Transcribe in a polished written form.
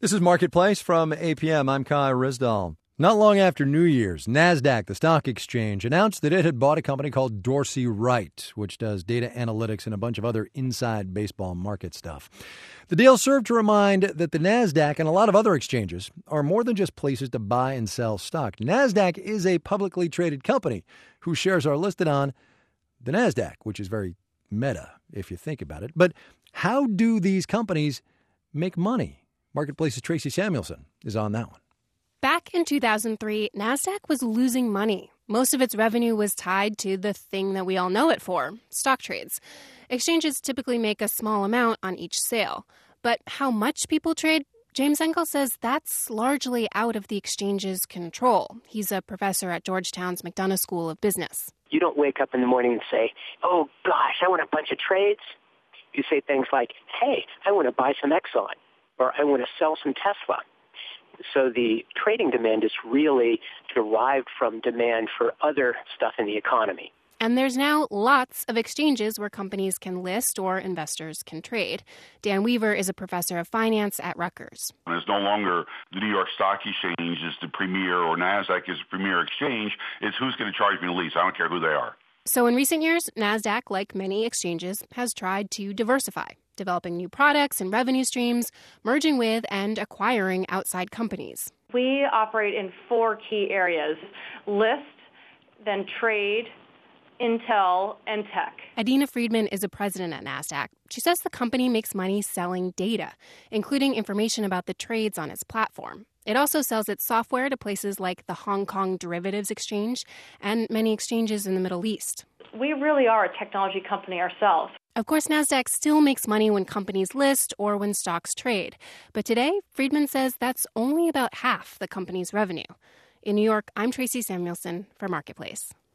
This is Marketplace from APM. I'm Kai Rizdal. Not long after New Year's, NASDAQ, the stock exchange, announced that it had bought a company called Dorsey Wright, which does data analytics and a bunch of other inside baseball market stuff. The deal served to remind that the NASDAQ and a lot of other exchanges are more than just places to buy and sell stock. NASDAQ is a publicly traded company whose shares are listed on the NASDAQ, which is very meta if you think about it. But how do these companies make money? Marketplace's Tracy Samuelson is on that one. Back in 2003, NASDAQ was losing money. Most of its revenue was tied to the thing that we all know it for, stock trades. Exchanges typically make a small amount on each sale. But how much people trade? James Engel says that's largely out of the exchange's control. He's a professor at Georgetown's McDonough School of Business. You don't wake up in the morning and say, oh, gosh, I want a bunch of trades. You say things like, hey, I want to buy some Exxon, or I want to sell some Tesla. So the trading demand is really derived from demand for other stuff in the economy. And there's now lots of exchanges where companies can list or investors can trade. Dan Weaver is a professor of finance at Rutgers. It's no longer the New York Stock Exchange is the premier or NASDAQ is the premier exchange. It's who's going to charge me the least. I don't care who they are. So in recent years, NASDAQ, like many exchanges, has tried to diversify, developing new products and revenue streams, merging with and acquiring outside companies. We operate in 4 key areas: list, then trade, intel, and tech. Adina Friedman is a president at NASDAQ. She says the company makes money selling data, including information about the trades on its platform. It also sells its software to places like the Hong Kong Derivatives Exchange and many exchanges in the Middle East. We really are a technology company ourselves. Of course, NASDAQ still makes money when companies list or when stocks trade. But today, Friedman says that's only about half the company's revenue. In New York, I'm Tracy Samuelson for Marketplace.